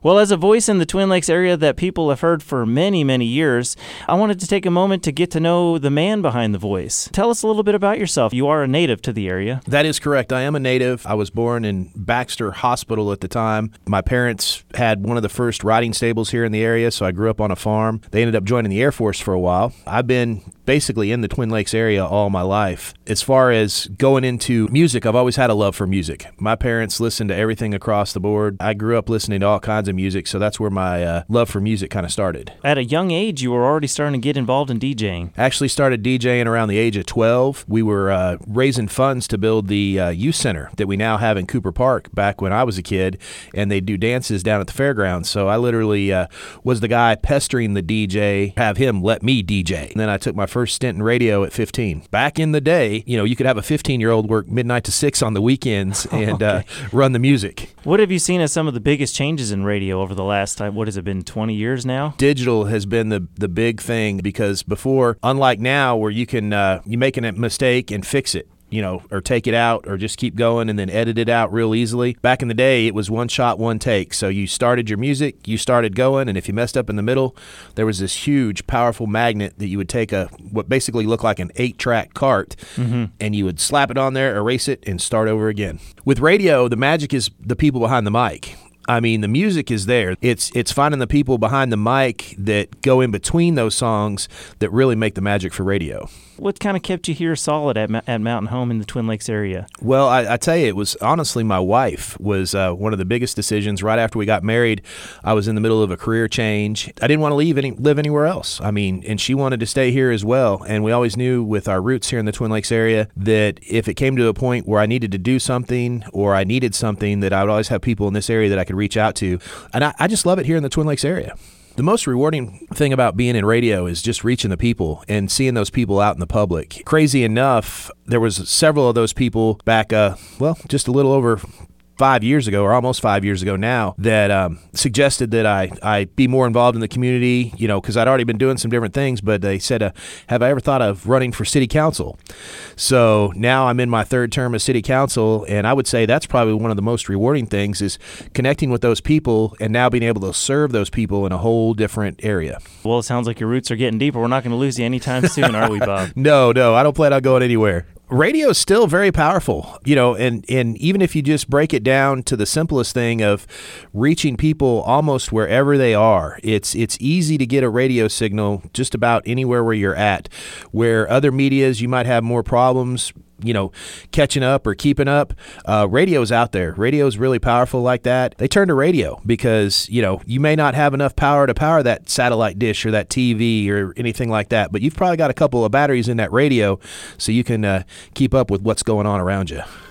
Well, as a voice in the Twin Lakes area that people have heard for many, many years, I wanted to take a moment to get to know the man behind the voice. Tell us a little bit about yourself. You are a native to the area. That is correct. I am a native. I was born in Baxter Hospital at the time. My parents had one of the first riding stables here in the area, so I grew up on a farm. They ended up joining the Air Force for a while. I've been basically in the Twin Lakes area all my life. As far as going into music, I've always had a love for music. My parents listened to everything across the board. I grew up listening to all kinds of music, so that's where my love for music kind of started. At a young age, you were already starting to get involved in DJing. Actually started DJing around the age of 12. We were raising funds to build the youth center that we now have in Cooper Park back when I was a kid, and they do dances down at the fairgrounds. So I literally was the guy pestering the DJ, have him let me DJ. And then I took my first stint in radio at 15. Back in the day, you could have a 15-year-old work midnight to 6 on the weekends and run the music. What have you seen as some of the biggest changes in radio over the last time? What has it been, 20 years now? Digital has been the big thing, because before, unlike now where you can you make a mistake and fix it, or take it out or just keep going and then edit it out real easily. Back in the day, it was one shot, one take. So you started your music, you started going, and if you messed up in the middle, there was this huge, powerful magnet that you would take what basically looked like an 8-track cart, and you would slap it on there, erase it, and start over again. With radio, the magic is the people behind the mic. I mean, the music is there. It's finding the people behind the mic that go in between those songs that really make the magic for radio. What kind of kept you here solid at Mountain Home in the Twin Lakes area? Well, I tell you, it was honestly my wife was one of the biggest decisions. Right after we got married, I was in the middle of a career change. I didn't want to live anywhere else. I mean, and she wanted to stay here as well. And we always knew with our roots here in the Twin Lakes area that if it came to a point where I needed to do something or I needed something, that I would always have people in this area that I could reach out to. And I just love it here in the Twin Lakes area. The most rewarding thing about being in radio is just reaching the people and seeing those people out in the public. Crazy enough, there was several of those people back, just a little over 5 years ago, or almost 5 years ago now, that suggested that I be more involved in the community, because I'd already been doing some different things, but they said, have I ever thought of running for city council? So now I'm in my third term of city council, and I would say that's probably one of the most rewarding things is connecting with those people and now being able to serve those people in a whole different area. Well, it sounds like your roots are getting deeper. We're not going to lose you anytime soon, are we, Bob? No, I don't plan on going anywhere. Radio is still very powerful, and even if you just break it down to the simplest thing of reaching people almost wherever they are, it's easy to get a radio signal just about anywhere where you're at. Where other medias, you might have more problems, catching up or keeping up. Radio's out there. Radio's really powerful like that. They turn to radio because, you may not have enough power to power that satellite dish or that TV or anything like that, but you've probably got a couple of batteries in that radio so you can keep up with what's going on around you.